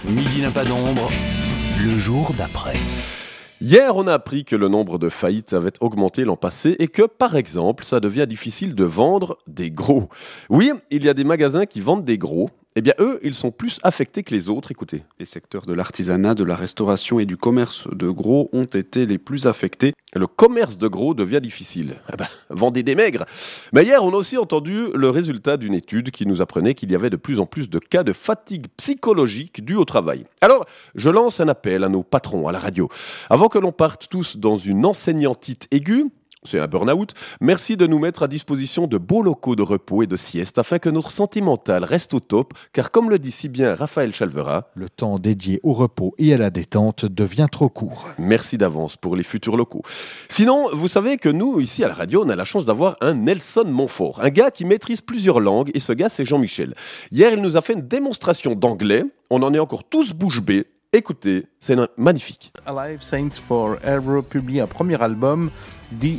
Midi n'a pas d'ombre, le jour d'après. Hier, on a appris que le nombre de faillites avait augmenté l'an passé et que, par exemple, ça devient difficile de vendre des gros. Oui, il y a des magasins qui vendent des gros. Eh bien, eux, ils sont plus affectés que les autres. Écoutez. Les secteurs de l'artisanat, de la restauration et du commerce de gros ont été les plus affectés. Le commerce de gros devient difficile. Vendez des maigres. Mais hier, on a aussi entendu le résultat d'une étude qui nous apprenait qu'il y avait de plus en plus de cas de fatigue psychologique due au travail. Alors, je lance un appel à nos patrons à la radio. Avant que l'on parte tous dans une enseignantite aiguë, c'est un burn-out, merci de nous mettre à disposition de beaux locaux de repos et de sieste afin que notre santé mentale reste au top, car comme le dit si bien Raphaël Chalvera, le temps dédié au repos et à la détente devient trop court. Merci d'avance pour les futurs locaux. Sinon, vous savez que nous, ici à la radio, on a la chance d'avoir un Nelson Montfort, un gars qui maîtrise plusieurs langues, et ce gars, c'est Jean-Michel. Hier, il nous a fait une démonstration d'anglais, on en est encore tous bouche bée. Écoutez, c'est magnifique. Alive Saints for Ever publie un premier album, dit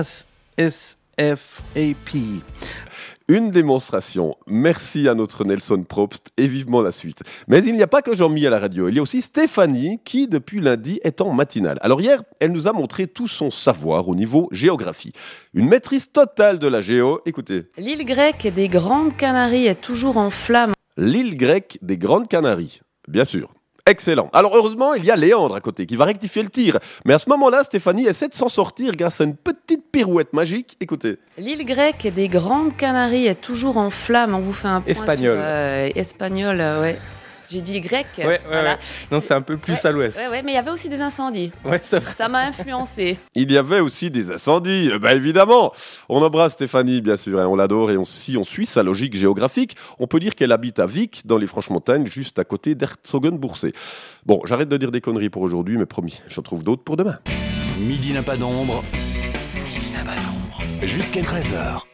SSFAP. Une démonstration. Merci à notre Nelson Probst et vivement la suite. Mais il n'y a pas que Jean-Mi à la radio. Il y a aussi Stéphanie qui, depuis lundi, est en matinale. Alors hier, elle nous a montré tout son savoir au niveau géographie. Une maîtrise totale de la géo. Écoutez. L'île grecque des Grandes Canaries est toujours en flammes. L'île grecque des Grandes Canaries. Bien sûr. Excellent. Alors heureusement, il y a Léandre à côté qui va rectifier le tir. Mais à ce moment-là, Stéphanie essaie de s'en sortir grâce à une petite pirouette magique. Écoutez. L'île grecque des Grandes Canaries est toujours en flammes. On vous fait un point espagnol. Sur espagnol, ouais. J'ai dit grec. Ouais. Non, c'est un peu plus à l'ouest. Ouais, mais il y avait aussi des incendies. Ouais, ça m'a influencé. Il y avait aussi des incendies, évidemment. On embrasse Stéphanie, bien sûr, on l'adore. Et si on suit sa logique géographique, on peut dire qu'elle habite à Vic, dans les Franches-Montagnes, juste à côté d'Herzogenbursee. Bon, j'arrête de dire des conneries pour aujourd'hui, mais promis, j'en trouve d'autres pour demain. Midi n'a pas d'ombre, jusqu'à 13h.